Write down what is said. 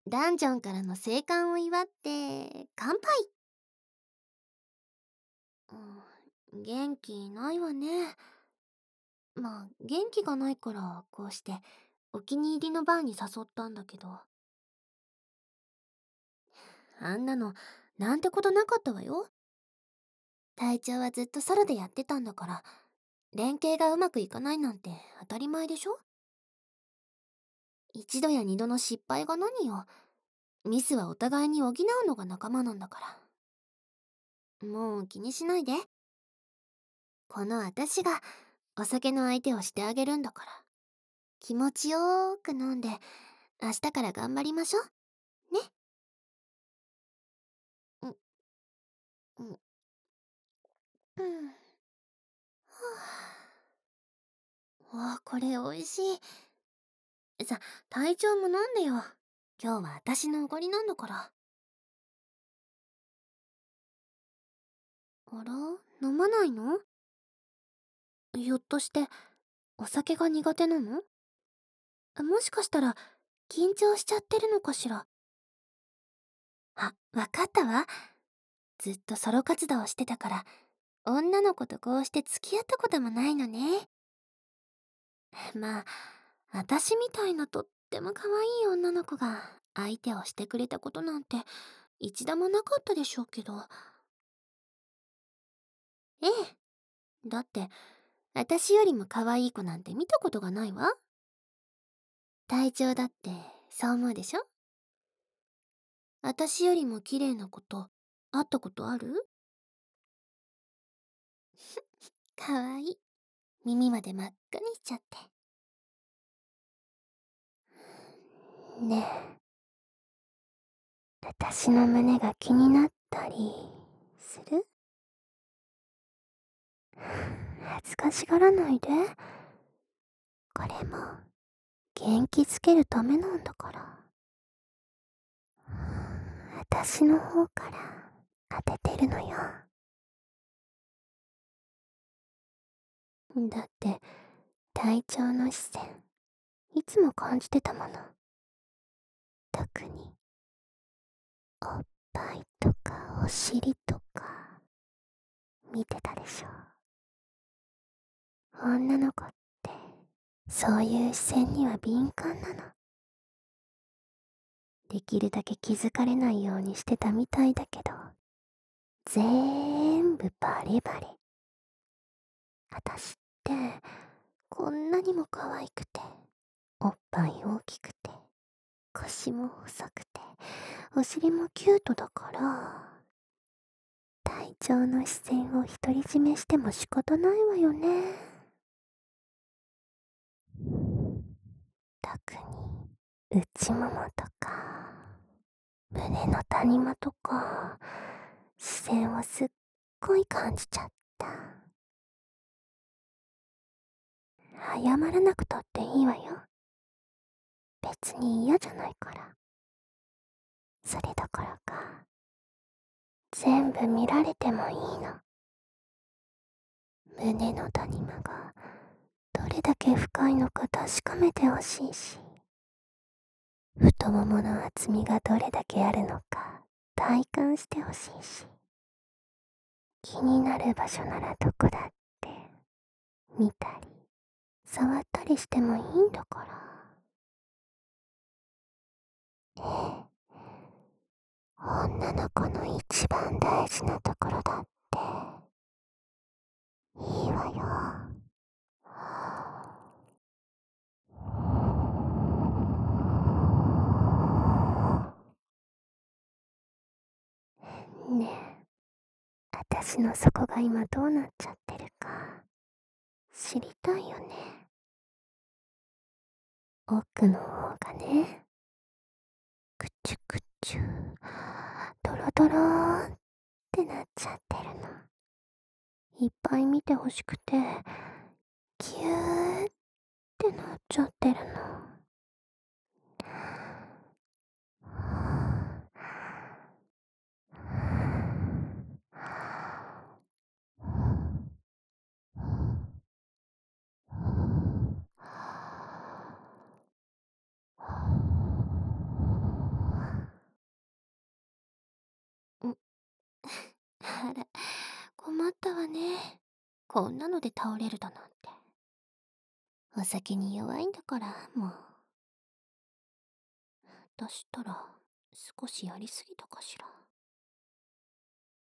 ダンジョンからの生還を祝って乾杯。元気ないわね。まあ元気がないからこうしてお気に入りのバーに誘ったんだけど、あんなのなんてことなかったわよ。隊長はずっとソロでやってたんだから、連携がうまくいかないなんて当たり前でしょ。一度や二度の失敗が何よ。ミスはお互いに補うのが仲間なんだから。もう気にしないで。この私がお酒の相手をしてあげるんだから。気持ちよーく飲んで、明日から頑張りましょう。ね。うん、うん、うん。わあ、これ美味しい。さ、体調も飲んでよ。今日は私のおごりなんだから。あら、飲まないの？ひょっとして、お酒が苦手なの？もしかしたら、緊張しちゃってるのかしら。あ、わかったわ。ずっとソロ活動をしてたから、女の子とこうして付き合ったこともないのね。まあ、私みたいなとっても可愛い女の子が相手をしてくれたことなんて一度もなかったでしょうけど。ええ。だって、私よりも可愛い子なんて見たことがないわ。隊長だってそう思うでしょ？私よりも綺麗な子と会ったことある？可愛い。耳まで真っ赤にしちゃって。ねえ、私の胸が気になったりする？恥ずかしがらないで。これも元気づけるためなんだから。私の方から当ててるのよ。だって隊長の視線いつも感じてたもの。特におっぱいとかお尻とか見てたでしょ。女の子ってそういう視線には敏感なの。できるだけ気づかれないようにしてたみたいだけど、ぜーんぶバレバレ。私ってこんなにも可愛くて、おっぱい大きくて、腰も細くて、お尻もキュートだから、隊長の視線を独り占めしても仕方ないわよね。特に内ももとか胸の谷間とか視線をすっごい感じちゃった。謝らなくたっていいわよ。別に嫌じゃないから。それどころか全部見られてもいいの。胸の谷間がどれだけ深いのか確かめてほしいし、太ももの厚みがどれだけあるのか体感してほしいし、気になる場所ならどこだって見たり触ったりしてもいいんだから。ええ、女の子の一番大事なところだっていいわよ。ねえ、私の底が今どうなっちゃってるか知りたいよね。奥の方がね、くちゅくちゅ、ドロドローってなっちゃってるの。いっぱい見てほしくて、キューってなっちゃってるの。 あら、困ったわね。こんなので倒れるだなんて。お酒に弱いんだから、もう。出したら、少しやりすぎたかしら。